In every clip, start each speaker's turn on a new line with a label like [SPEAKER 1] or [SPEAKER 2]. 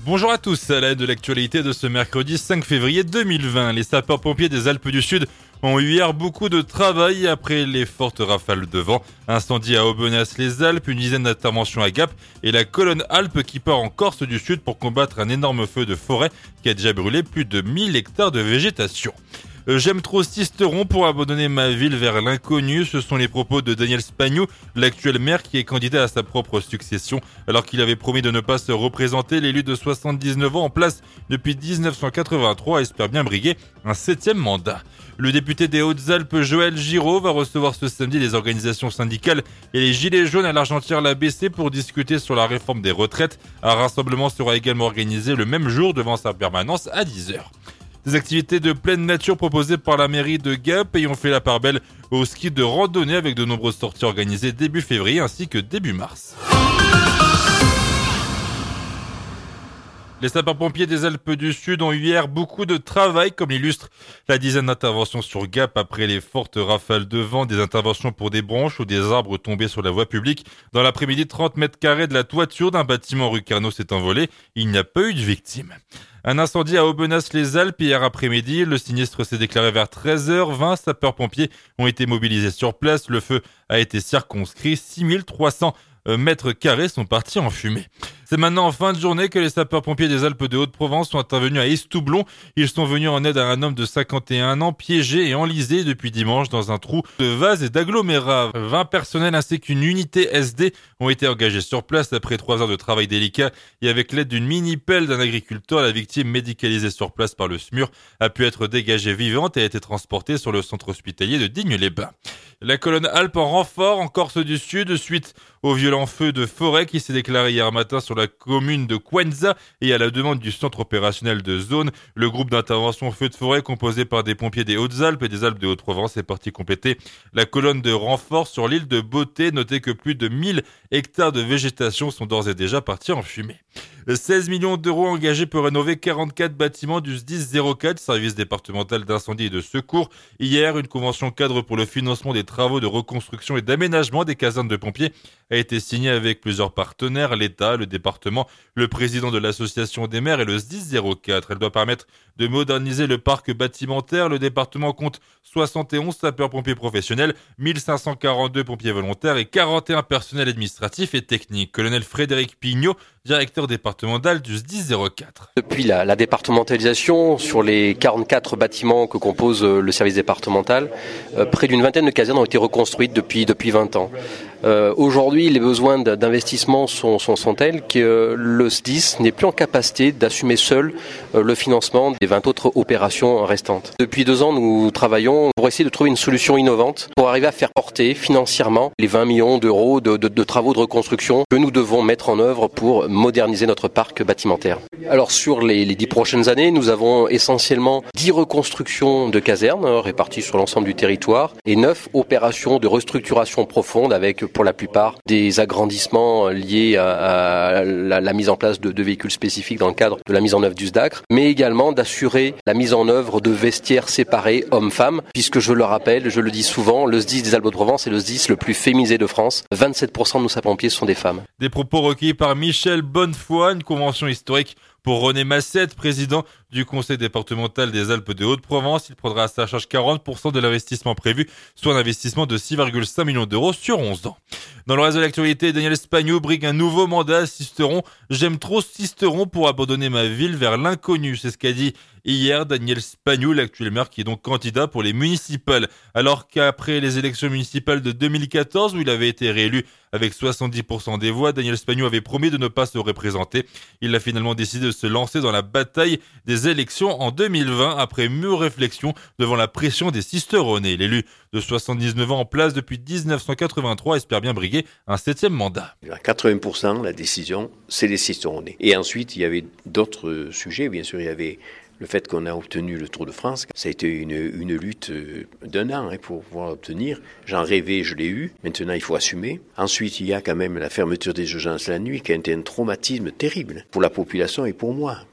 [SPEAKER 1] Bonjour à tous, à la de l'actualité de ce mercredi 5 février 2020. Les sapeurs-pompiers des Alpes du Sud ont eu hier beaucoup de travail après les fortes rafales de vent. Incendie à Aubenas-les-Alpes, une dizaine d'interventions à Gap et la colonne Alpes qui part en Corse du Sud pour combattre un énorme feu de forêt qui a déjà brûlé plus de 1000 hectares de végétation. J'aime trop Sisteron pour abandonner ma ville vers l'inconnu. Ce sont les propos de Daniel Spagnou, l'actuel maire qui est candidat à sa propre succession. Alors qu'il avait promis de ne pas se représenter, l'élu de 79 ans en place depuis 1983 espère bien briguer un 7e mandat. Le député des Hautes-Alpes, Joël Giraud, va recevoir ce samedi les organisations syndicales et les Gilets jaunes à l'Argentière-la-BC pour discuter sur la réforme des retraites. Un rassemblement sera également organisé le même jour devant sa permanence à 10h. Des activités de pleine nature proposées par la mairie de Gap et ont fait la part belle au ski de randonnée avec de nombreuses sorties organisées début février ainsi que début mars. Les sapeurs-pompiers des Alpes du Sud ont eu hier beaucoup de travail, comme l'illustre la dizaine d'interventions sur Gap après les fortes rafales de vent, des interventions pour des branches ou des arbres tombés sur la voie publique. Dans l'après-midi, 30 mètres carrés de la toiture d'un bâtiment rue Carnot s'est envolé. Il n'y a pas eu de victimes. Un incendie à Aubenas-les-Alpes hier après-midi. Le sinistre s'est déclaré vers 13h20. Sapeurs-pompiers ont été mobilisés sur place. Le feu a été circonscrit. 6300 mètres carrés sont partis en fumée. C'est maintenant en fin de journée que les sapeurs-pompiers des Alpes de Haute-Provence sont intervenus à Estoublon. Ils sont venus en aide à un homme de 51 ans piégé et enlisé depuis dimanche dans un trou de vase et d'agglomérat. 20 personnels ainsi qu'une unité SD ont été engagés sur place après 3 heures de travail délicat et avec l'aide d'une mini-pelle d'un agriculteur, la victime médicalisée sur place par le SMUR a pu être dégagée vivante et a été transportée sur le centre hospitalier de Digne-les-Bains. La colonne Alpes en renfort en Corse du Sud suite au violent feu de forêt qui s'est déclaré hier matin sur la commune de Cuenza et à la demande du centre opérationnel de zone. Le groupe d'intervention feu de forêt composé par des pompiers des Hautes-Alpes et des Alpes de Haute-Provence est parti compléter la colonne de renfort sur l'île de Beauté. Notez que plus de 1000 hectares de végétation sont d'ores et déjà partis en fumée. 16 millions d'euros engagés pour rénover 44 bâtiments du SDIS 04, service départemental d'incendie et de secours. Hier, une convention cadre pour le financement des travaux de reconstruction et d'aménagement des casernes de pompiers a été signée avec plusieurs partenaires, l'État, le département, le président de l'association des maires et le SDIS 04. Elle doit permettre de moderniser le parc bâtimentaire. Le département compte 71 sapeurs-pompiers professionnels, 1542 pompiers volontaires et 41 personnels administratifs et techniques. Colonel Frédéric Pignot, directeur départemental du SDIS 04.
[SPEAKER 2] Depuis la départementalisation, sur les 44 bâtiments que compose le service départemental, près d'une vingtaine de casernes ont été reconstruites depuis 20 ans. Aujourd'hui, les besoins d'investissement sont tels que le SDIS n'est plus en capacité d'assumer seul le financement des 20 autres opérations restantes. Depuis 2 ans, nous travaillons pour essayer de trouver une solution innovante pour arriver à faire porter financièrement les 20 millions d'euros de travaux de reconstruction que nous devons mettre en œuvre pour moderniser notre parc bâtimentaire. Alors sur les 10 prochaines années, nous avons essentiellement 10 reconstructions de casernes réparties sur l'ensemble du territoire et 9 opérations de restructuration profonde avec pour la plupart des agrandissements liés à la mise en place de véhicules spécifiques dans le cadre de la mise en œuvre du SDACR, mais également d'assurer la mise en œuvre de vestiaires séparés hommes-femmes, puisque je le rappelle, je le dis souvent, le SDIS des Alpes de Provence est le SDIS le plus féminisé de France. 27% de nos sapeurs-pompiers sont des femmes.
[SPEAKER 1] Des propos recueillis par Michel Bonnefoy, une convention historique pour René Massette, président du conseil départemental des Alpes de Haute-Provence. Il prendra à sa charge 40% de l'investissement prévu, soit un investissement de 6,5 millions d'euros sur 11 ans. Dans le reste de l'actualité, Daniel Spagnou brigue un nouveau mandat à Sisteron. J'aime trop Sisteron pour abandonner ma ville vers l'inconnu. C'est ce qu'a dit hier Daniel Spagnou, l'actuel maire qui est donc candidat pour les municipales. Alors qu'après les élections municipales de 2014 où il avait été réélu avec 70% des voix, Daniel Spagnou avait promis de ne pas se représenter. Il a finalement décidé de se lancer dans la bataille des élections en 2020 après mûre réflexion devant la pression des Sisteronnais. L'élu de 79 ans en place depuis 1983 espère bien briguer un 7e mandat.
[SPEAKER 3] À 80%, la décision, c'est les Sisteronnais. Et ensuite, il y avait d'autres sujets. Bien sûr, il y avait le fait qu'on a obtenu le Tour de France. Ça a été une lutte d'1 an pour pouvoir obtenir. J'en rêvais, je l'ai eu. Maintenant, il faut assumer. Ensuite, il y a quand même la fermeture des urgences la nuit qui a été un traumatisme terrible pour la population et pour moi.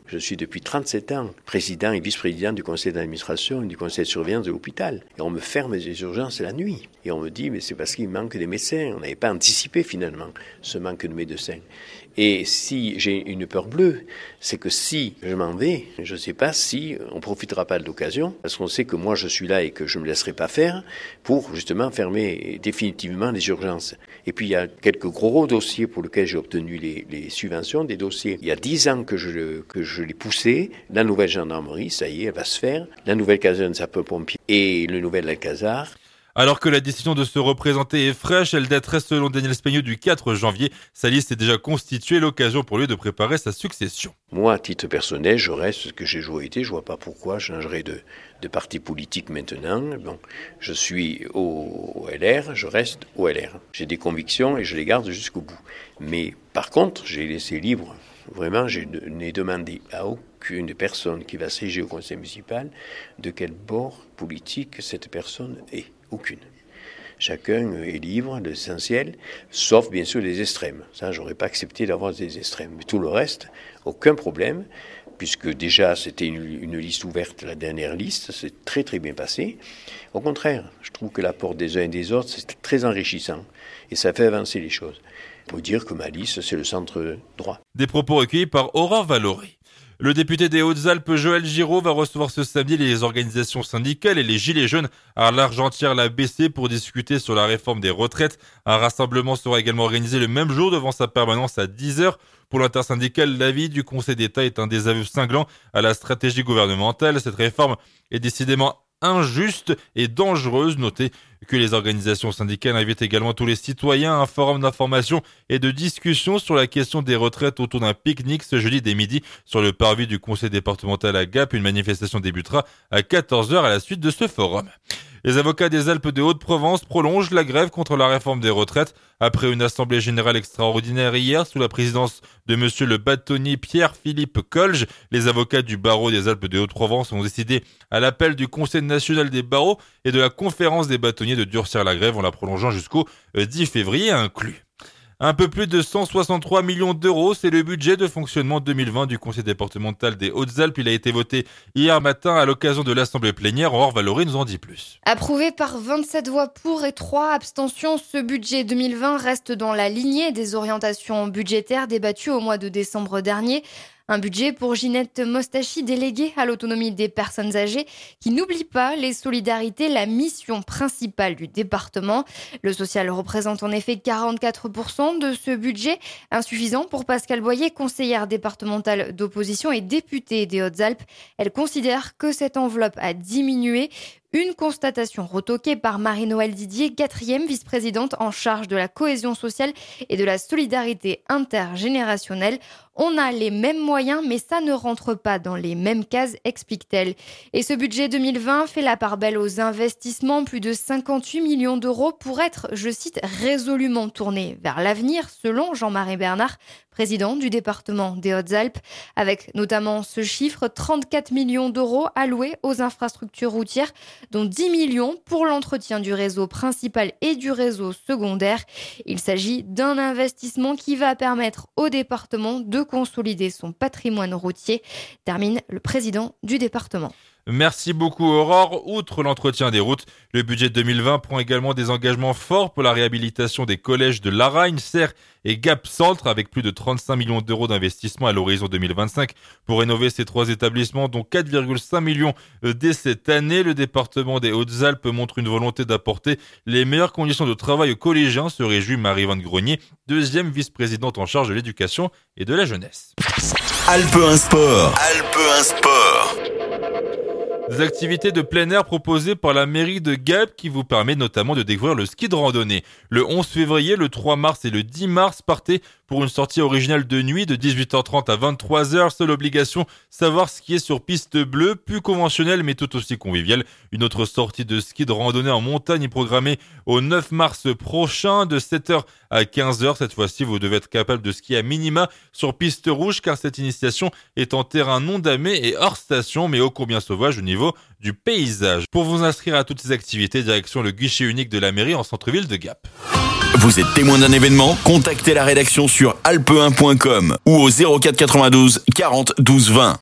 [SPEAKER 3] Je suis depuis 37 ans président et vice-président du conseil d'administration et du conseil de surveillance de l'hôpital. Et on me ferme les urgences la nuit. Et on me dit, mais c'est parce qu'il manque des médecins. On n'avait pas anticipé finalement ce manque de médecins. Et si j'ai une peur bleue, c'est que si je m'en vais, je ne sais pas si on ne profitera pas de l'occasion, parce qu'on sait que moi je suis là et que je ne me laisserai pas faire pour justement fermer définitivement les urgences. Et puis il y a quelques gros dossiers pour lesquels j'ai obtenu les subventions, des dossiers. Il y a 10 ans que je l'ai poussé, la nouvelle gendarmerie, ça y est, elle va se faire, la nouvelle caserne sapeurs-pompiers et le nouvel Alcazar.
[SPEAKER 1] Alors que la décision de se représenter est fraîche, elle daterait selon Daniel Speigneux du 4 janvier. Sa liste est déjà constituée, l'occasion pour lui de préparer sa succession.
[SPEAKER 3] Moi, à titre personnel, je reste ce que j'ai toujours été. Je ne vois pas pourquoi je changerais de parti politique maintenant. Bon, je suis au LR, je reste au LR. J'ai des convictions et je les garde jusqu'au bout. Mais par contre, j'ai laissé libre. Vraiment, je n'ai demandé à aucune personne qui va siéger au conseil municipal de quel bord politique cette personne est. Aucune. Chacun est libre de l'essentiel, sauf bien sûr les extrêmes. Ça, j'aurais pas accepté d'avoir des extrêmes. Mais tout le reste, aucun problème, puisque déjà c'était une liste ouverte, la dernière liste, c'est très très bien passé. Au contraire, je trouve que l'apport des uns et des autres, c'est très enrichissant et ça fait avancer les choses. On peut dire que ma liste, c'est le centre droit.
[SPEAKER 1] Des propos recueillis par Aurore Valory. Le député des Hautes-Alpes, Joël Giraud, va recevoir ce samedi les organisations syndicales et les Gilets jaunes à l'Argentière-la-BC pour discuter sur la réforme des retraites. Un rassemblement sera également organisé le même jour devant sa permanence à 10h. Pour l'intersyndicale, l'avis du Conseil d'État est un désaveu cinglant à la stratégie gouvernementale. Cette réforme est décidément injuste et dangereuse. Notez que les organisations syndicales invitent également tous les citoyens à un forum d'information et de discussion sur la question des retraites autour d'un pique-nique ce jeudi dès midi sur le parvis du conseil départemental à Gap. Une manifestation débutera à 14h à la suite de ce forum. Les avocats des Alpes de Haute-Provence prolongent la grève contre la réforme des retraites. Après une assemblée générale extraordinaire hier sous la présidence de monsieur le bâtonnier Pierre-Philippe Colge, les avocats du barreau des Alpes de Haute-Provence ont décidé à l'appel du Conseil national des barreaux et de la conférence des bâtonniers de durcir la grève en la prolongeant jusqu'au 10 février inclus. Un peu plus de 163 millions d'euros, c'est le budget de fonctionnement 2020 du conseil départemental des Hautes-Alpes. Il a été voté hier matin à l'occasion de l'assemblée plénière. Aurore Valory nous en dit plus.
[SPEAKER 4] Approuvé par 27 voix pour et 3 abstentions, ce budget 2020 reste dans la lignée des orientations budgétaires débattues au mois de décembre dernier. Un budget pour Ginette Mostachi, déléguée à l'autonomie des personnes âgées, qui n'oublie pas les solidarités, la mission principale du département. Le social représente en effet 44% de ce budget, insuffisant pour Pascale Boyer, conseillère départementale d'opposition et députée des Hautes-Alpes. Elle considère que cette enveloppe a diminué. Une constatation retoquée par Marie-Noëlle Didier, 4e vice-présidente en charge de la cohésion sociale et de la solidarité intergénérationnelle. On a les mêmes moyens, mais ça ne rentre pas dans les mêmes cases, explique-t-elle. Et ce budget 2020 fait la part belle aux investissements, plus de 58 millions d'euros pour être, je cite, résolument tourné vers l'avenir, selon Jean-Marie Bernard, président du département des Hautes-Alpes, avec notamment ce chiffre, 34 millions d'euros alloués aux infrastructures routières, dont 10 millions pour l'entretien du réseau principal et du réseau secondaire. Il s'agit d'un investissement qui va permettre au département de consolider son patrimoine routier, termine le président du département.
[SPEAKER 1] Merci beaucoup Aurore. Outre l'entretien des routes, le budget 2020 prend également des engagements forts pour la réhabilitation des collèges de Laragne, Serres et Gap Centre avec plus de 35 millions d'euros d'investissement à l'horizon 2025 pour rénover ces 3 établissements dont 4,5 millions dès cette année. Le département des Hautes-Alpes montre une volonté d'apporter les meilleures conditions de travail aux collégiens, se réjouit Marie-Vanne Grenier, 2e vice-présidente en charge de l'éducation et de la jeunesse.
[SPEAKER 5] Alpe 1 Sport. Alpe 1 Sport.
[SPEAKER 1] Des activités de plein air proposées par la mairie de Gap qui vous permet notamment de découvrir le ski de randonnée. Le 11 février, le 3 mars et le 10 mars, partez pour une sortie originale de nuit de 18h30 à 23h. Seule obligation, savoir skier sur piste bleue, plus conventionnelle mais tout aussi conviviale. Une autre sortie de ski de randonnée en montagne est programmée au 9 mars prochain de 7h à 15h. Cette fois-ci, vous devez être capable de skier à minima sur piste rouge car cette initiation est en terrain non damé et hors station mais ô combien sauvage au niveau du paysage. Pour vous inscrire à toutes ces activités, direction le guichet unique de la mairie en centre-ville de Gap.
[SPEAKER 5] Vous êtes témoin d'un événement? Contactez la rédaction sur alpe1.com ou au 04 92 40 12 20.